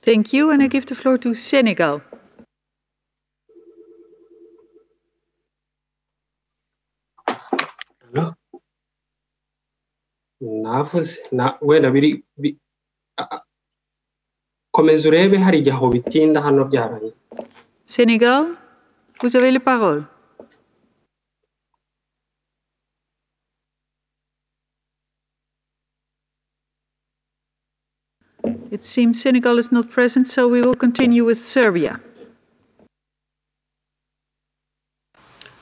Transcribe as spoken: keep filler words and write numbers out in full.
Thank you, and I give the floor to Senegal. No? navuze na wenda biri bi- a- a- komeza urebe hari igihe aho bitinda hano byarangiye. Senegal, vous avez la parole. It seems Senegal is not present, so we will continue with Serbia.